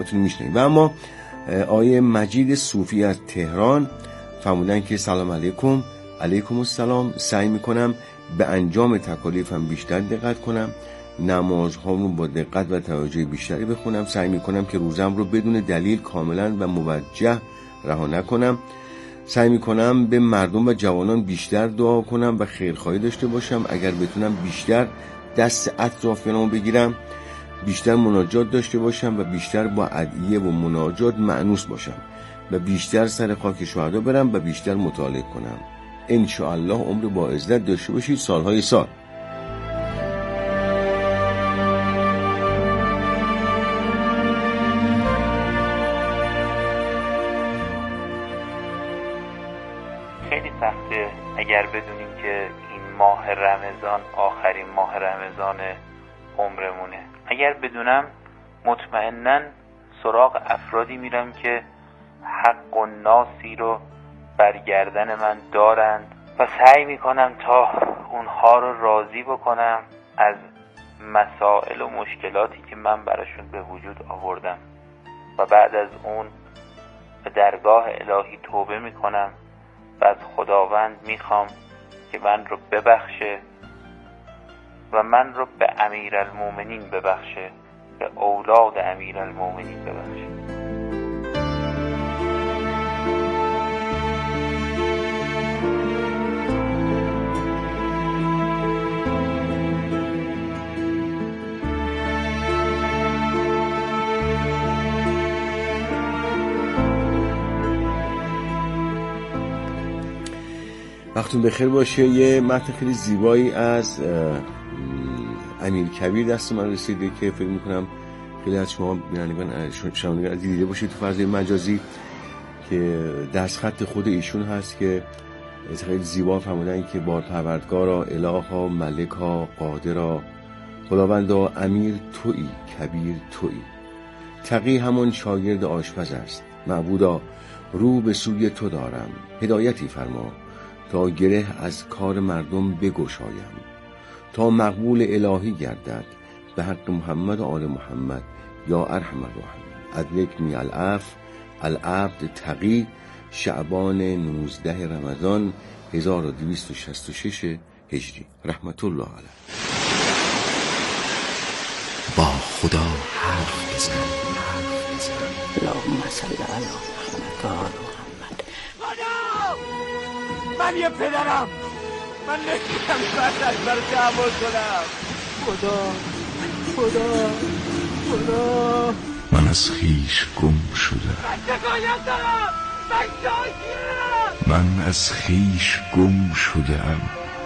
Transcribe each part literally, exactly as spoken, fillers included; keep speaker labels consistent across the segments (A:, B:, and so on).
A: میشنیم. و اما آیه مجید صوفی از تهران فرمودن که سلام علیکم. علیکم السلام. سعی میکنم به انجام تکالیفم بیشتر دقت کنم، نمازهام رو با دقت و توجه بیشتری بخونم، سعی میکنم که روزم رو بدون دلیل کاملا و موجه رها نکنم، سعی میکنم به مردم و جوانان بیشتر دعا کنم و خیرخواهی داشته باشم، اگر بتونم بیشتر دست اطرافیانمو بگیرم، بیشتر مناجات داشته باشم و بیشتر با ادعیه و مناجات مأنوس باشم و بیشتر سر خاک شهدا برم و بیشتر مطالعه کنم. انشاءالله عمر با عزت داشته باشید سالهای سال.
B: خیلی سخته اگر بدونیم که این ماه رمضان آخرین ماه رمضان عمرمونه. اگر بدونم مطمئناً سراغ افرادی میرم که حق و ناسی رو برگردن من دارند و سعی میکنم تا اونها رو راضی بکنم از مسائل و مشکلاتی که من براشون به وجود آوردم و بعد از اون به درگاه الهی توبه میکنم و از خداوند میخوام که من رو ببخشه و من رو به امیرالمومنین ببخشه، به اولاد امیرالمومنین ببخشه.
A: وقتون بخیر باشه. یه متن خیلی زیبایی از امیر کبیر دست من رسیده که فکر میکنم خیلی از شما بینندگان شنوندگان دیده باشید تو فضای مجازی، که دستخط خود ایشون هست که خیلی زیبا فرمودن که با پروردگارا، الها، ملکا، قادرا، خداوندا، امیر تویی، کبیر تویی، تقی همون شاگرد آشپز است، معبودا رو به سوی تو دارم، هدایتی فرما تا گره از کار مردم بگشایم، تا مقبول الهی گردد به حق محمد و آل محمد یا ارحم الراحمین. ادرکنی العفو العبد تقی، شعبان نوزده رمضان هزار و دویست و شصت و شش هجری، رحمت الله علیه.
C: با خدا حرف بزن.
D: اللهم صل علی محمد و آل محمد.
E: من یه پدرم، من نمیتونم بعد برای دعوا کنم. خدا خدا خدا
C: من از خیش گم شدم،
E: من شکایت دارم، من شاکرم،
C: من از خیش گم شدم.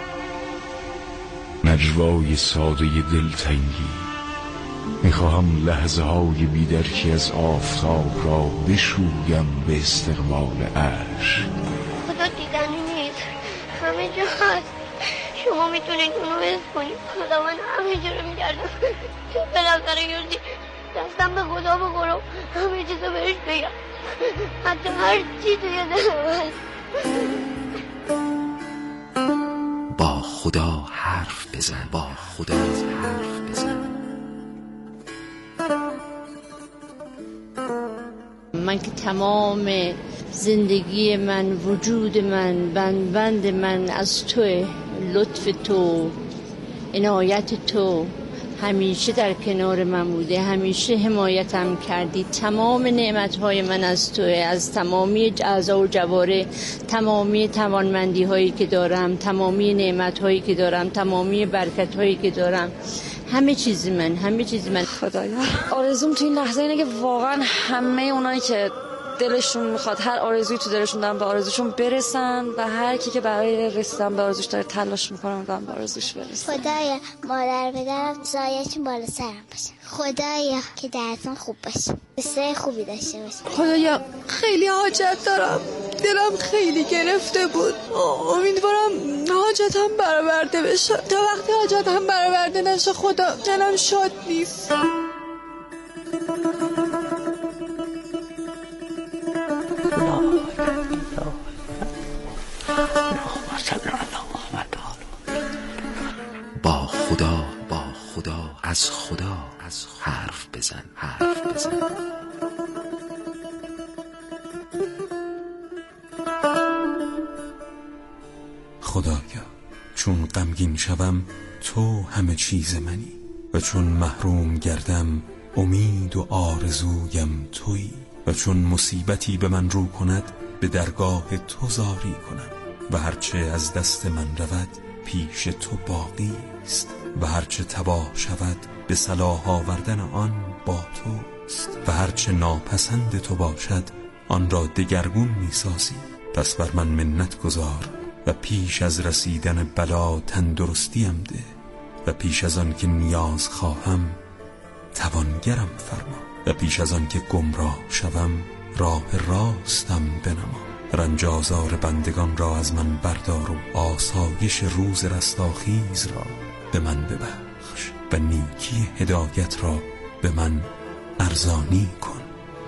C: نجوای ساده دلتنگی، میخواهم لحظه های بیدرکی از آفتاب را بشویم به استقبال عشق.
F: خدا دیدنی نیست، همه جا هست. شما میتونید اونو حس کنید. خدا من همه جا رو میگردم، بالاخره یوزی دستم به خدا بخورم، همه چیزو بهش بگم، حتی هر چی توی دلم هست.
C: با خدا حرف بزن. با خدا حرف بزن.
G: من که تمام زندگی من، وجود من، بند بند من از توه. لطف تو، عنایت تو همیشه در کنار من بوده، همیشه حمایتم کردی. تمام نعمتهای من از توه، از تمامی اعضا و جواره، تمامی توانمندی هایی که دارم، تمامی نعمت هایی که دارم، تمامی برکت هایی که دارم، همه چیز من، همه چیز من.
H: خدایا آرزوم تو این لحظه اینه که واقعا همه اونایی که دلشون میخواد هر آرزویی تو دلشون دارن به آرزوشون برسن و هر کی که برای رسیدن به آرزوش داره تلاش میکنه امیدوارم به آرزوش برسه.
F: خدایا مادر پدرم سایه‌شون بالا سرم باشه. خدایا که درسم خوب باشه، قصه خوبی داشته باشه.
I: خدایا خیلی حاجت دارم، دلم خیلی گرفته بود، امیدوارم حاجتم برآورده بشه. تا وقتی حاجتم برآورده نشه خدا دلم شاد نیست.
C: با خدا با خدا از خدا از حرف بزن. حرف بزن. غمگین شوم تو همه چیز منی و چون محروم گردم امید و آرزویم تویی و چون مصیبتی به من رو کند به درگاه تو زاری کنم و هرچه از دست من رود پیش تو باقی است و هرچه تباه شود به صلاح آوردن آن با توست و هرچه ناپسند تو باشد آن را دگرگون میسازی. پس بر من منت گذار و پیش از رسیدن بلا تندرستیم ده و پیش از آن که نیاز خواهم توانگرم فرما و پیش از آن که گمراه شوم راه راستم بنما. رنج آزار بندگان را از من بردار و آسایش روز رستاخیز را به من ببخش و نیکی هدایت را به من ارزانی کن.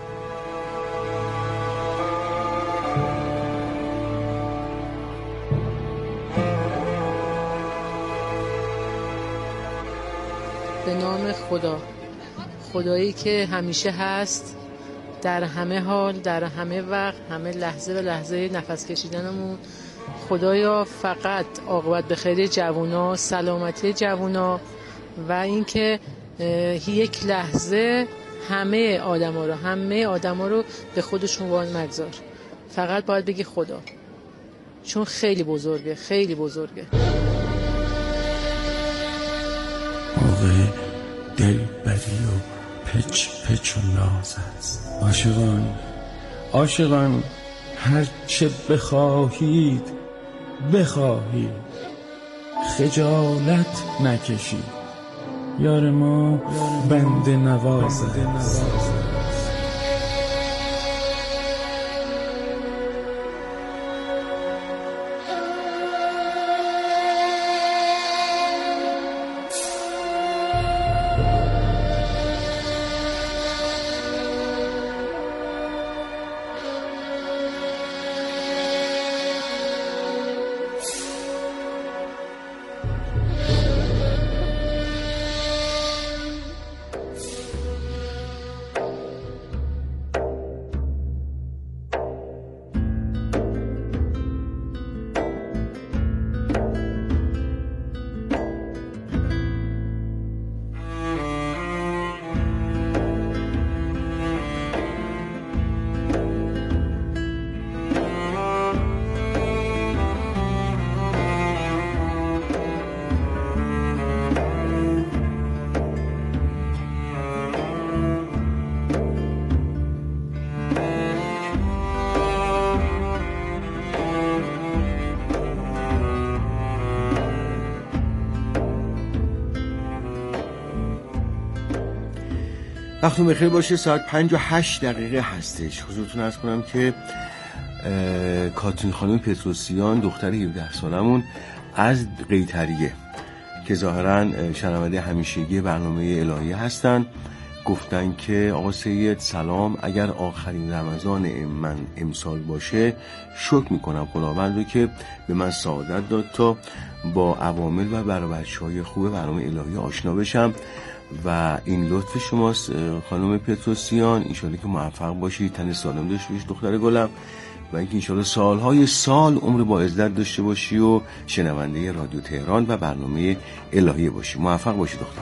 J: به نام خدا، خدایی که همیشه هست، در همه حال، در همه وقت، همه لحظه و لحظه نفس کشیدنمون. خدایا فقط عاقبت به خیر جوونا، سلامتی جوونا و اینکه یک لحظه همه آدما رو همه آدما رو به خودشون وای مگذار. فقط باید بگی خدا، چون خیلی بزرگه، خیلی بزرگه.
K: موقع دلبری و پچ پچ و ناز است. عاشقان عاشقان هر چه بخواهید بخواهید خجالت نکشید. یار ما بنده نواز است.
A: وقتتون بخیر باشه. ساعت پنج و هشت دقیقه هستش. حضورتون عرض کنم که کاترین خانم پتروسیان دختر هفده سالمون از قیطریه که ظاهرا شنونده همیشگی برنامه الهیه هستن گفتن که آقا سید سلام، اگر آخرین رمضان من امسال باشه شکر میکنم خداوند رو که به من سعادت داد تا با عوامل و برابرچه‌های خوب برنامه الهیه آشنا بشم و این لطف شماست خانم پتروسیان. انشالله که موفق باشی، تن سالم داشته باشی دختر گلم و اینکه انشالله سالهای سال عمر با عزت داشته باشی و شنونده رادیو تهران و برنامه الهیه باشی. موفق باشی دختر.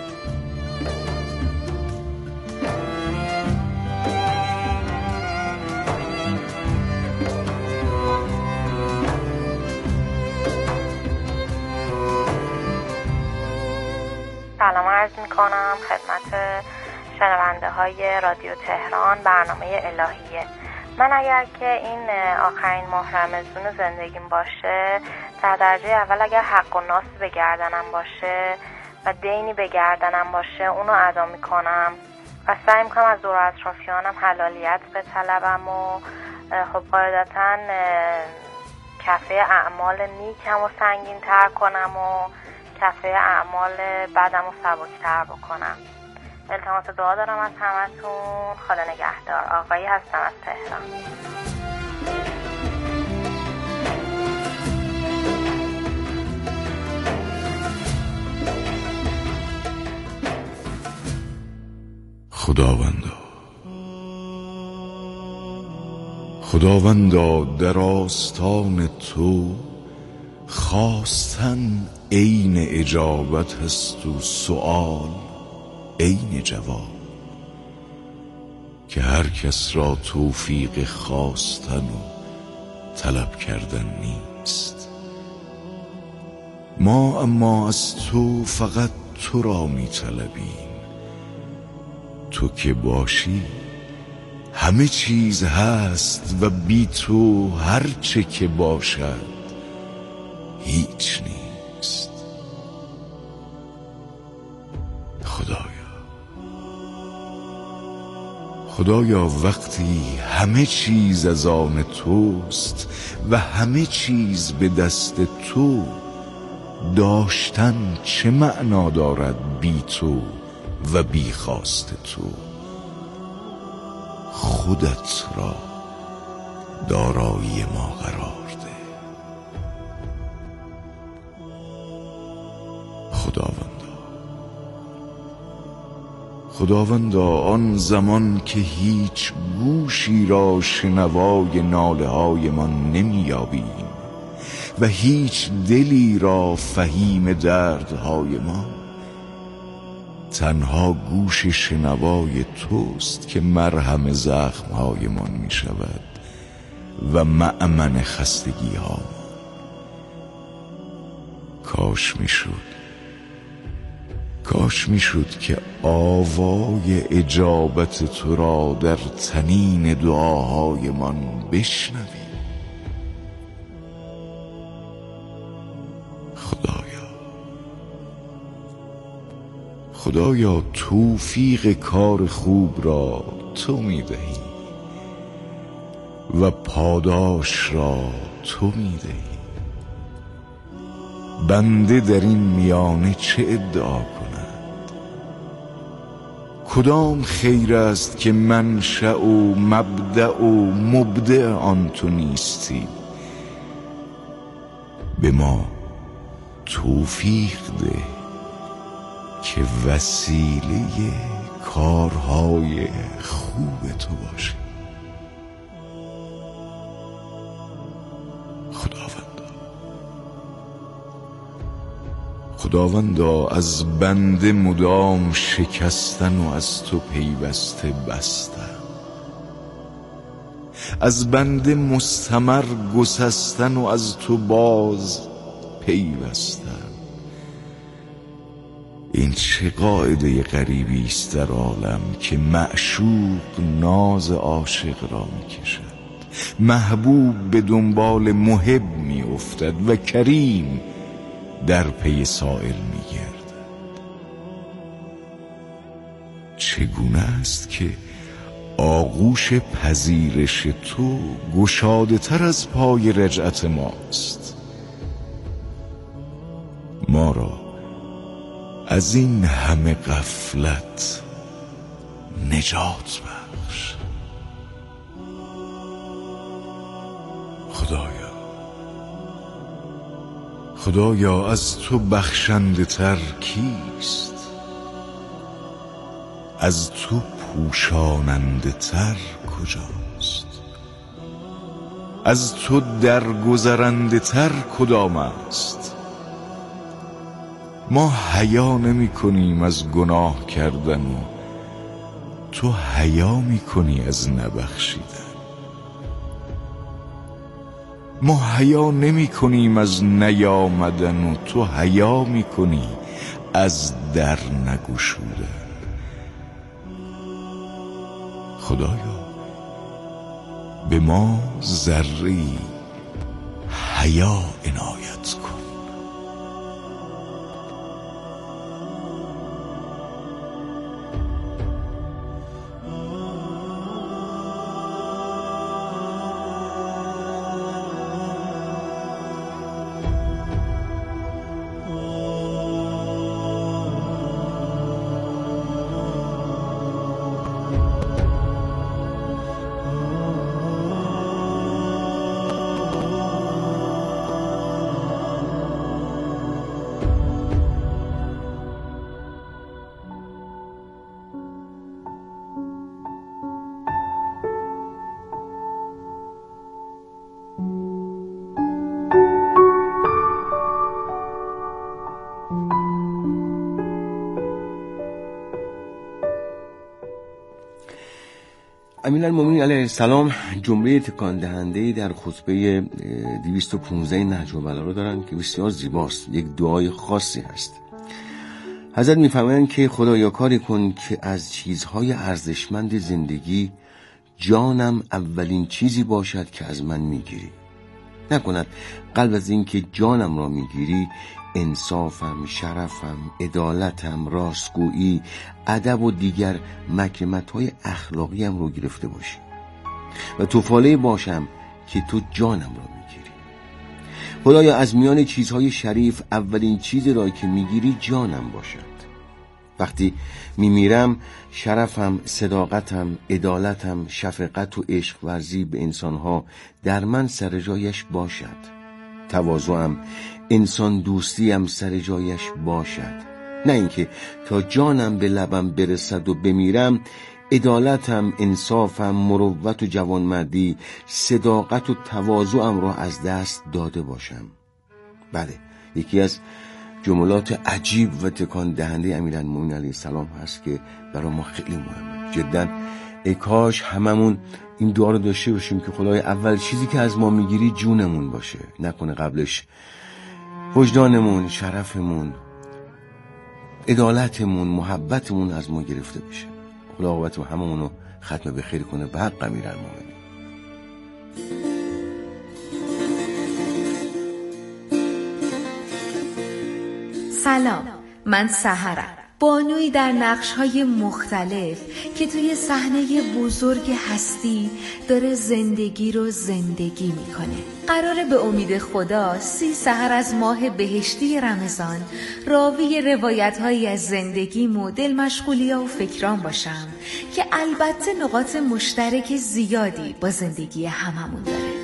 L: سلام عرض می کنم خدمت شنونده های رادیو تهران برنامه الهیه. من اگر که این آخرین ماه رمضان زندگیم باشه، در درجه اول اگر حق و ناس به گردنم باشه و دینی به گردنم باشه اونو ادا می کنم و سعی می کنم از دور اطرافیانم حلالیت به طلبم و خب قاعدتا کفه اعمال نیکم و سنگین تر کنم و کفه اعمال بعدم رو سبکتر بکنم. التماس دعا دارم از همتون. خدا نگهدار. آقایی هستم از تهران.
M: خداوندا خداوندا در آستان تو خواستن عین اجابت هست و سؤال عین جواب، که هر کس را توفیق خواستن و طلب کردن نیست. ما اما از تو فقط تو را می طلبیم. تو که باشی همه چیز هست و بی تو هر چه که باشد هیچ نیست. خدایا خدایا وقتی همه چیز از آن توست و همه چیز به دست تو، داشتن چه معنا دارد بی تو و بی خواست تو؟ خودت را دارایی ما قرار ده. خداوندا خداوندا آن زمان که هیچ گوشی را شنوای ناله های من نمیابیم و هیچ دلی را فهیم دردهای ما، تنها گوش شنوای توست که مرهم زخمهای من می شود و مأمن خستگی ها. کاش می شد کاش می شد که آوای اجابت تو را در تنین دعاهای من بشنوی. خدایا خدایا توفیق کار خوب را تو می دهی و پاداش را تو می دهی. بنده در این میانه چه ادعا کند؟ کدام خیر است که منشأ و مبدأ و مبدع آن تو نیستی؟ به ما توفیق ده که وسیله کارهای خوب تو باشی. خداوندا خداوندا از بنده مدام شکستن و از تو پیوسته بستن، از بنده مستمر گسستن و از تو باز پیوستن. این چه قاعده غریبی است در عالم که معشوق ناز عاشق را میکشد، محبوب به دنبال محب میافتد و کریم در پی سائل میگردد. چگونه است که آغوش پذیرش تو گشاده تر از پای رجعت ماست؟ ما را از این همه غفلت نجات بخش. خدایا خدایا از تو بخشنده تر کیست؟ از تو پوشاننده تر کجاست؟ از تو درگذرنده تر کدام است؟ ما حیا نمی کنیم از گناه کردن و تو حیا می کنی از نبخشیدن. ما حیا نمی کنیم از نیامدن و تو حیا می کنی از در نگشودن. خدایا به ما ذره‌ای حیا عنایت کن.
A: امیرالمومنین علیه السلام جمله تکان دهنده در خطبه دویست و پانزده نهج البلاغه دارن که بسیار زیباست، یک دعای خاصی هست. حضرت میفرمایند که خدایا کاری کن که از چیزهای ارزشمند زندگی جانم اولین چیزی باشد که از من میگیری. نکند قلب از این که جانم را میگیری انصافم، شرفم، عدالتم، راستگویی، ادب و دیگر مکرمت‌های اخلاقیم رو گرفته باشی و توفاله باشم که تو جانم را میگیری. خدایا از میان چیزهای شریف اولین چیزی را که میگیری جانم باشد. وقتی میمیرم شرفم، صداقتم، عدالتم، شفقت و عشق ورزی به انسانها در من سر جایش باشد. تواضعم، انسان دوستیم سر جایش باشد. نه اینکه تا جانم به لبم برسد و بمیرم عدالتم، انصافم، مروت و جوانمردی، صداقت و تواضعم را از دست داده باشم. بله، یکی از جملات عجیب و تکان دهنده امیرالمومنین علیه السلام هست که برای ما خیلی مهمه. جدا ای کاش هممون این دعا رو داشته باشیم که خدای اول چیزی که از ما میگیری جونمون باشه، نکنه قبلش وجدانمون، شرفمون، عدالتمون، محبتمون از ما گرفته بشه. خدا عاقبت هممون رو ختم به خیر کنه به حق امیرالمومنین.
N: سلام، من سحرم، بانوی در نقش‌های مختلف که توی صحنه بزرگ هستی داره زندگی رو زندگی میکنه. قراره به امید خدا سی سحر از ماه بهشتی رمضان راوی روایت‌هایی از زندگیم و دل مشغولیا و فکران باشم که البته نقاط مشترک زیادی با زندگی هممون داره.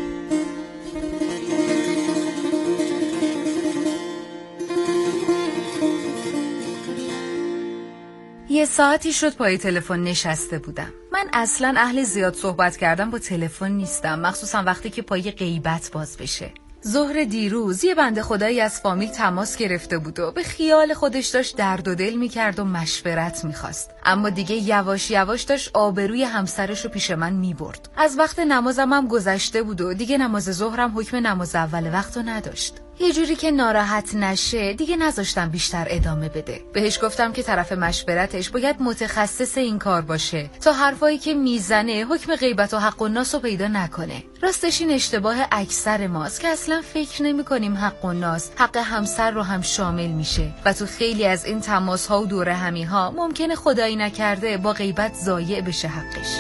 N: یه ساعتی شد پای تلفن نشسته بودم. من اصلا اهل زیاد صحبت کردن با تلفن نیستم، مخصوصا وقتی که پای غیبت باز بشه. ظهر دیروز یه بنده خدایی از فامیل تماس گرفته بود و به خیال خودش داشت درد و دل میکرد و مشورت میخواست، اما دیگه یواش یواش داشت آبروی همسرش رو پیش من میبرد. از وقت نمازم هم گذشته بود و دیگه نماز ظهرم حکم نماز اول وقت رو نداشت. یه جوری که ناراحت نشه دیگه نذاشتم بیشتر ادامه بده. بهش گفتم که طرف مشورتش باید متخصص این کار باشه تا حرفایی که میزنه حکم غیبت و حق الناس رو پیدا نکنه. راستش این اشتباه اکثر ماست که اصلا فکر نمی کنیم حق الناس حق همسر رو هم شامل میشه و تو خیلی از این تماس ها و دوره همی ها ممکنه خدایی نکرده با غیبت ضایع بشه حقش.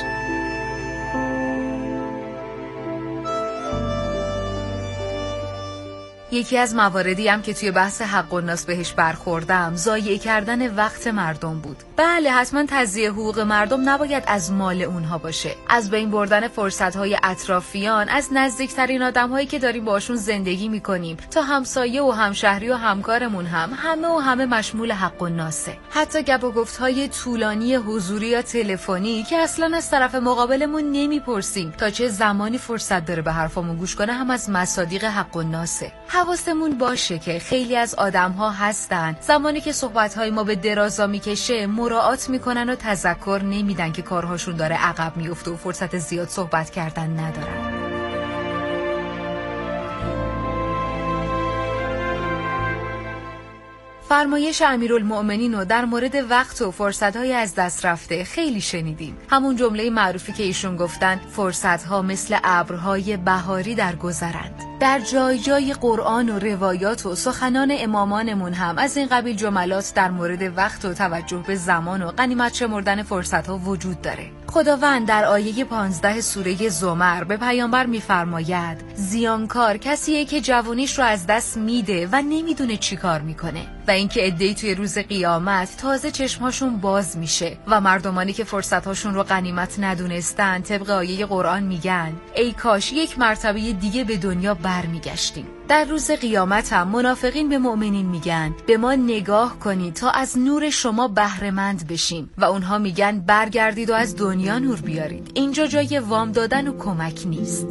N: یکی از مواردی هم که توی بحث حق الناس بهش برخوردم ضایع کردن وقت مردم بود. بله، حتما تضییع حقوق مردم نباید از مال اونها باشه. از بین بردن فرصت‌های اطرافیان، از نزدیکترین آدم‌هایی که داریم باشون زندگی می‌کنیم تا همسایه و همشهری و همکارمون هم همه و همه مشمول حق الناسه. حتی گپ و گفت‌های طولانی حضوری یا تلفنی که اصلاً از طرف مقابلمون نمی‌پرسیم تا چه زمانی فرصت داره به حرفمون گوش کنه هم از مصادیق حق الناسه. حواستمون باشه که خیلی از آدم‌ها هستن زمانی که صحبت‌های ما به درازا میکشه مراعات میکنن و تذکر نمیدن که کارهاشون داره عقب میفته و فرصت زیاد صحبت کردن ندارن. فرمایش امیرالمؤمنین رو در مورد وقت و فرصت‌های از دست رفته خیلی شنیدیم. همون جمله معروفی که ایشون گفتن فرصت‌ها مثل ابرهای بهاری در گذرند. در جای جای قرآن و روایات و سخنان امامانمون هم از این قبیل جملات در مورد وقت و توجه به زمان و غنیمت شمردن فرصت‌ها وجود داره. خداوند در آیه پانزده سوره زمر به پیامبر می‌فرماید زیانکار کسیه که جوانیش رو از دست میده و نمیدونه چی کار میکنه و اینکه عده‌ای توی روز قیامت تازه چشمهاشون باز میشه و مردمانی که فرصت‌هاشون رو غنیمت ندونستن طبق آیه قرآن میگن ای کاش یک مرتبه دیگه به دنیا برمیگشتیم. در روز قیامت هم منافقین به مؤمنین میگن به ما نگاه کنید تا از نور شما بهره مند بشیم و اونها میگن برگردید و از دنیا نور بیارید. اینجا جای وام دادن و کمک نیست.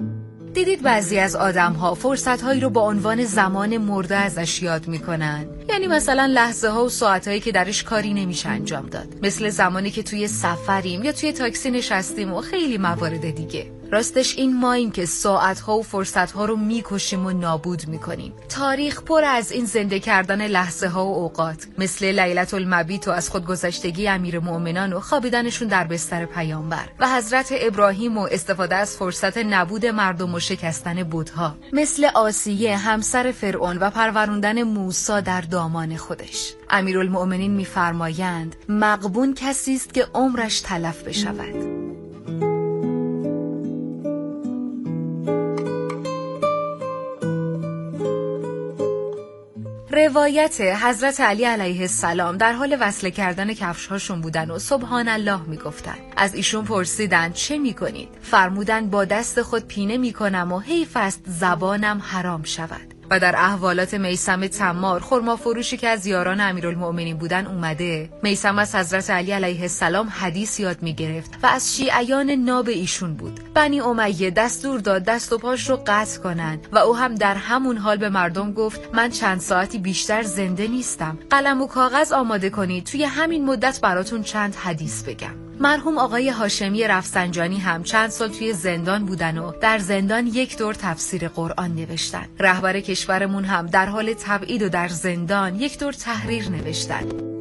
N: دیدید بعضی از آدم‌ها فرصت‌هایی رو با عنوان زمان مرده ازش یاد می‌کنن، یا یعنی مثلا لحظه ها و ساعت هایی که درش کاری نمیشه انجام داد، مثل زمانی که توی سفریم یا توی تاکسی نشستیم و خیلی موارد دیگه. راستش این ماییم که ساعتها و فرصتها رو میکشیم و نابود میکنیم. تاریخ پر از این زنده کردن لحظه ها و اوقات، مثل لیلة المبیت و از خودگذشتگی امیرالمؤمنان و خوابیدنشون در بستر پیامبر، و حضرت ابراهیم و استفاده از فرصت نبود مردم و شکستن بت‌ها، مثل آسیه همسر فرعون و پروروندن موسی در دامان خودش. امیرالمؤمنین میفرمایند مغبون کسی است که عمرش تلف بشود. روایت حضرت علی علیه السلام در حال وصله کردن کفش‌هاشون بودن و سبحان الله میگفتن. از ایشون پرسیدن چه میکنید؟ فرمودن با دست خود پینه میکنم و حیف است زبانم حرام شود. و در احوالات میثم تمار، خرما فروشی که از یاران امیرالمؤمنین بودن، اومده میثم از حضرت علی علیه السلام حدیث یاد میگرفت و از شیعیان ناب ایشون بود. بنی امیه دستور داد دست و پاش رو قطع کنن و او هم در همون حال به مردم گفت من چند ساعتی بیشتر زنده نیستم، قلم و کاغذ آماده کنید توی همین مدت براتون چند حدیث بگم. مرحوم آقای هاشمی رفسنجانی هم چند سال توی زندان بودن و در زندان یک دور تفسیر قرآن نوشتن. رهبر کشورمون هم در حال تبعید و در زندان یک دور تحریر نوشتن.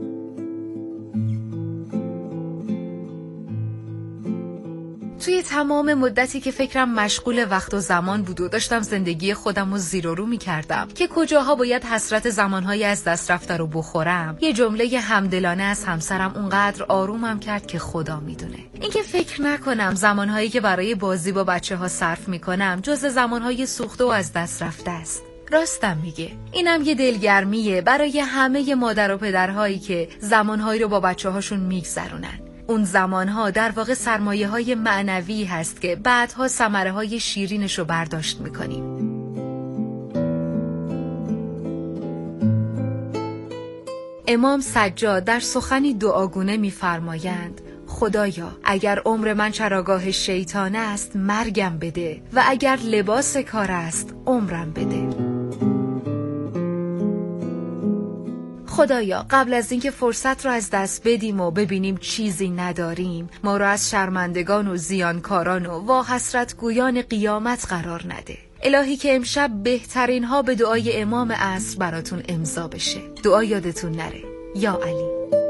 N: توی تمام مدتی که فکرم مشغول وقت و زمان بود و داشتم زندگی خودم رو زیر و رو می کردم که کجاها باید حسرت زمانهای از دست رفته رو بخورم، یه جمله همدلانه از همسرم اونقدر آرومم کرد که خدا میدونه. اینکه فکر نکنم زمانهایی که برای بازی با بچه ها صرف می کنم جز زمانهای سوخته و از دست رفته است. راستم میگه. اینم یه دلگرمیه برای همه مادر و پدرهایی که زمانهایی رو با بچه هاشون میگذرونن. اون زمانها در واقع سرمایه های معنوی هست که بعدها ثمره های شیرینش رو برداشت میکنیم. امام سجاد در سخنی دعاگونه میفرمایند خدایا اگر عمر من چراگاه شیطان است مرگم بده و اگر لباس کار است عمرم بده. خدایا قبل از اینکه فرصت رو از دست بدیم و ببینیم چیزی نداریم، ما رو از شرمندگان و زیانکاران و وا حسرت گویان قیامت قرار نده. الهی که امشب بهترین ها به دعای امام عصر براتون امضا بشه. دعا یادتون نره. یا علی.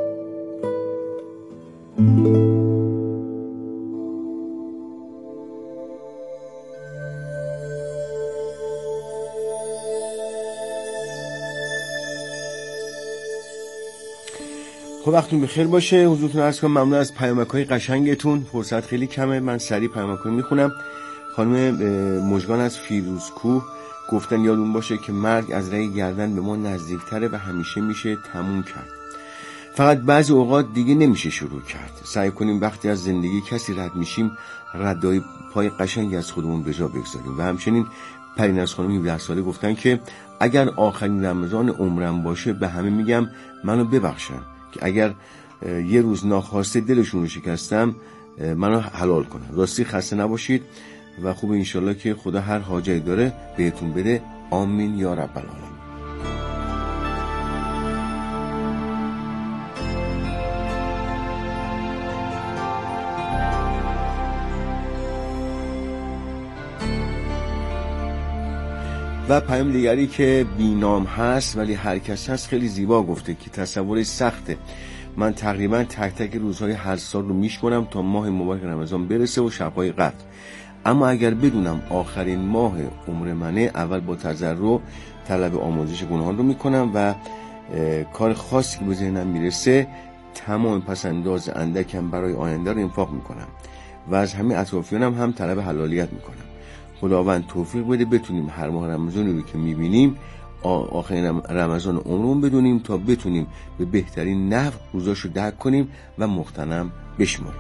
A: خب وقتتون بخیر باشه. حضورتون عرض کنم ممنون از پیامک‌های قشنگتون. فرصت خیلی کمه، من سریع پیامک‌ها میخونم. خانم مژگان از فیروزکوه گفتن یادون باشه که مرگ از رگ گردن به ما نزدیکتره و همیشه میشه تموم کرد. فقط بعضی اوقات دیگه نمیشه شروع کرد. سعی کنیم وقتی از زندگی کسی رد میشیم ردای پای قشنگی از خودمون به جا بگذاریم. و همچنین پریناز خانم هفده ساله گفتن که اگر آخرین رمضان عمرم باشه به همه میگم منو ببخشن که اگر یه روز ناخواسته دلشون رو شکستم منو حلال کنن. راستی خسته نباشید و خوب انشالله که خدا هر حاجتی داره بهتون بده. آمین یا رب العالمین. و پیام دیگری که بینام هست ولی هر کس هست خیلی زیبا گفته که تصورش سخته. من تقریبا تک تک روزهای هر سال رو میشمارم تا ماه مبارک رمضان برسه و شبهای قدر. اما اگر بدونم آخرین ماه عمر منه، اول با تضرع طلب آمرزش گناهان رو میکنم و کار خاصی که به ذهنم میرسه تمام پس انداز اندکم برای آینده رو انفاق میکنم و از همه اطرافیانم هم طلب حلالیت میکنم. خداوند توفیق بده بتونیم هر ماه رمضانی رو که میبینیم آخرین رمضان عمرمون بدونیم تا بتونیم به بهترین نحو روزاشو درک کنیم و مغتنم بشماریم.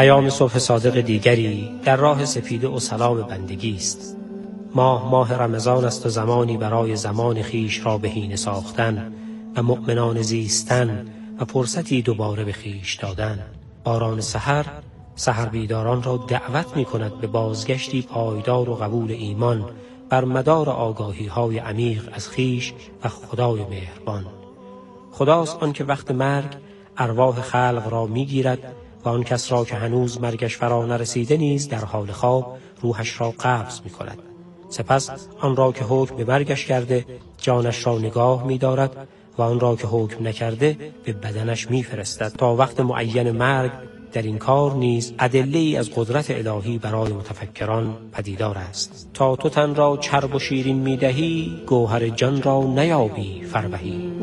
O: پیام صبح صادق دیگری در راه سپیده و سلام بندگی است. ماه ماه رمضان است و زمانی برای زمان خیش را بهینه ساختن و مؤمنان زیستن و فرصتی دوباره به خیش دادن. باران سحر سحر بیداران را دعوت می کند به بازگشتی پایدار و قبول ایمان بر مدار آگاهی های عمیق از خیش و خدای مهربان. خداست آن که وقت مرگ ارواح خلق را می گیرد و آن کس را که هنوز مرگش فرا نرسیده نیز در حال خواب روحش را قبض می کند. سپس آن را که حکم به مرگش کرده جانش را نگاه می دارد و آن را که حکم نکرده به بدنش می فرستد تا وقت معین مرگ. در این کار نیز ادله‌ای از قدرت الهی برای متفکران پدیدار است. تا تو تن را چرب و شیرین می دهی گوهر جان را نیابی فربهی.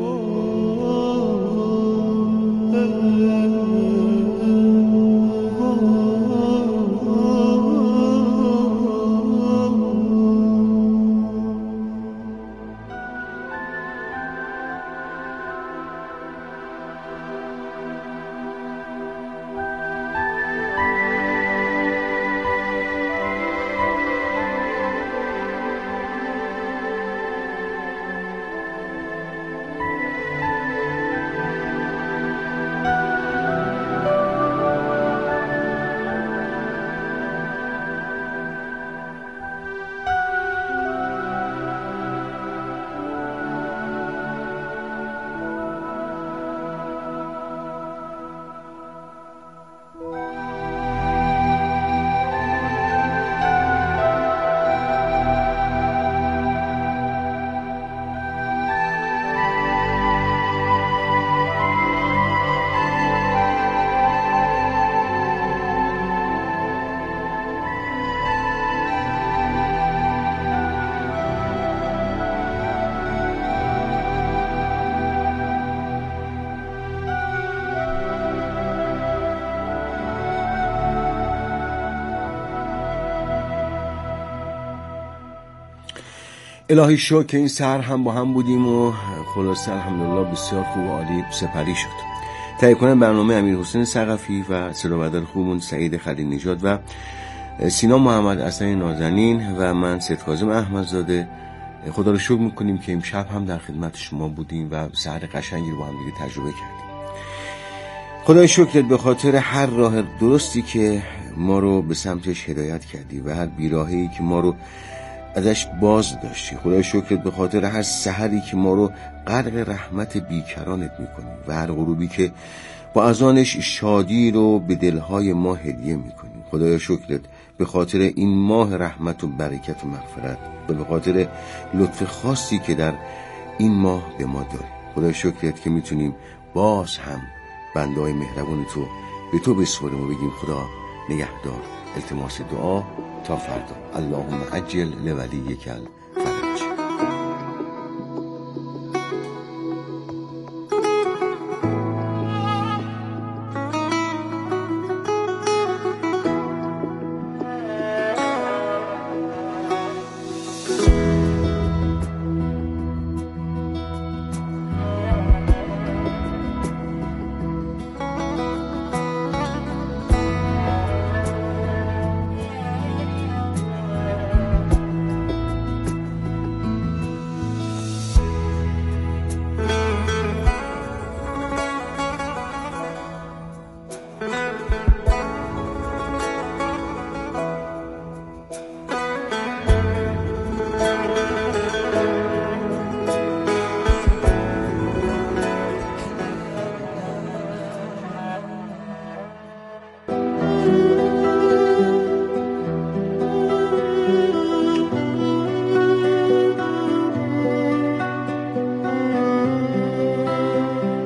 A: الهی شکر که این سحر هم با هم بودیم و خلاصه الحمدلله بسیار خوب و عالی سپری شد. تهیه کنم برنامه امیر حسین ثقفی و صدابدر خوبمون سعید خلیل نژاد و سینا محمد حسن نازنین و من سید کاظم احمدزاده خدا رو شکر میکنیم که امشب هم در خدمت شما بودیم و سحر قشنگی رو با هم دیگه تجربه کردیم. خدای شکرت به خاطر هر راه درستی که ما رو به سمتش هدایت کردی و هر بیراهی که ما رو ازش باز داشتی. خدای شکرت به خاطر هر سحری که ما رو غرق رحمت بیکرانت میکنی و هر غروبی که با اذانش شادی رو به دلهای ما هدیه میکنی. خدای شکرت به خاطر این ماه رحمت و برکت و مغفرت و به خاطر لطف خاصی که در این ماه به ما داری. خدای شکرت که میتونیم باز هم بنده‌های مهربان تو به تو بسپاریم و بگیم خدا نگهدار. التماس دعا تا فردا. اللهم عجل لولیک